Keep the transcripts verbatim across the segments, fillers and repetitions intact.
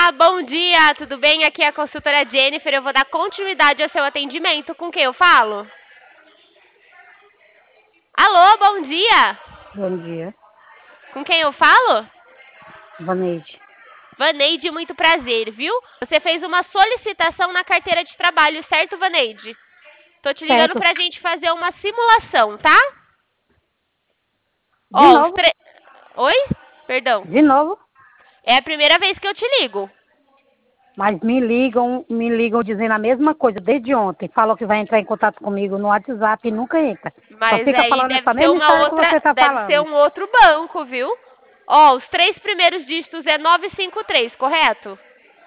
Olá, bom dia, tudo bem? Aqui é a consultora Jennifer, eu vou dar continuidade ao seu atendimento. Com quem eu falo? Alô, bom dia! Bom dia, Com quem eu falo? Vaneide. Vaneide, muito prazer, viu? Você fez uma solicitação na carteira de trabalho, certo, Vaneide? Tô te ligando Certo. pra gente fazer uma simulação, tá? De Ó, os novo? três... Oi? Perdão. De novo? É a primeira vez que eu te ligo. Mas me ligam, me ligam dizendo a mesma coisa desde ontem. Falou que vai entrar em contato comigo no WhatsApp e nunca entra. Só Mas fica aí falando deve essa ser mesma uma história que outra, você tá deve ser falando. um outro banco, viu? Ó, os três primeiros dígitos é novecentos e cinquenta e três, correto?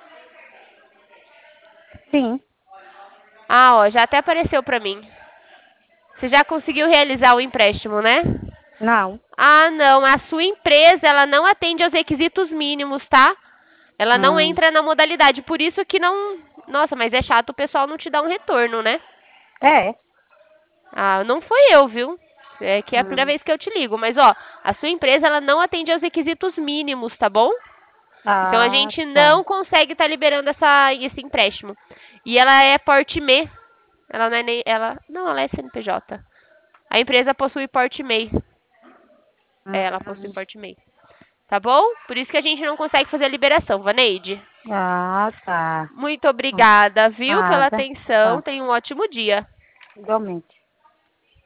Sim, Ah, ó, já até apareceu pra mim. Você já conseguiu realizar o empréstimo, né? não. Ah, não, a sua empresa, ela não atende aos requisitos mínimos, tá? Ela não Hum, entra na modalidade, por isso que não... Nossa, mas é chato o pessoal não te dar um retorno, né? é. Ah, não foi eu, viu? É que é a primeira Hum, vez que eu te ligo, mas ó, a sua empresa, ela não atende aos requisitos mínimos, tá bom? Então a ah, gente tá. não consegue estar liberando essa, esse empréstimo. E ela é porte M E. Ela não é nem. Ela, não, ela é C N P J. A empresa possui porte M E. É, ela possui Hum, porte M E. Tá bom? Por isso que a gente não consegue fazer a liberação, Vaneide. ah, tá. Muito obrigada, viu, pela Nada. atenção. Tá. Tenha um ótimo dia. Igualmente.